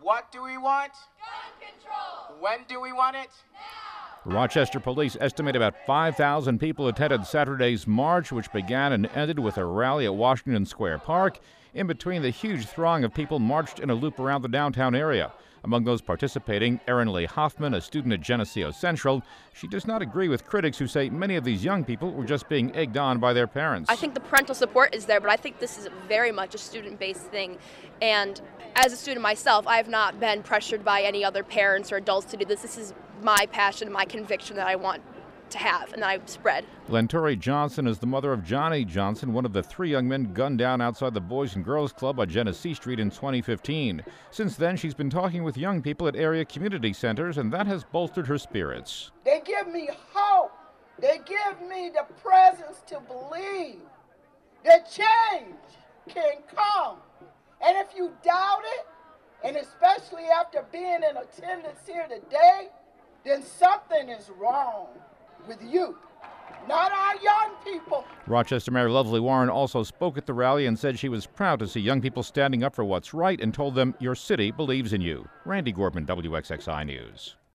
What do we want? Gun control. When do we want it? Rochester police estimate about 5,000 people attended Saturday's march, which began and ended with a rally at Washington Square Park. In between, the huge throng of people marched in a loop around the downtown area. Among those participating, Erin Lee Hoffman, a student at Geneseo Central. She does not agree with critics who say many of these young people were just being egged on by their parents. I think the parental support is there, but I think this is very much a student-based thing. And as a student myself, I have not been pressured by any other parents or adults to do this. This is my passion, my conviction that I want to have and that I spread. Lentori Johnson is the mother of Johnny Johnson, one of the 3 young men gunned down outside the Boys and Girls Club on Genesee Street in 2015. Since then, she's been talking with young people at area community centers, and that has bolstered her spirits. They give me hope. They give me the presence to believe that change can come. And if you doubt it, and especially after being in attendance here today, then something is wrong with you, not our young people. Rochester Mayor Lovely Warren also spoke at the rally and said she was proud to see young people standing up for what's right and told them your city believes in you. Randy Gorman, WXXI News.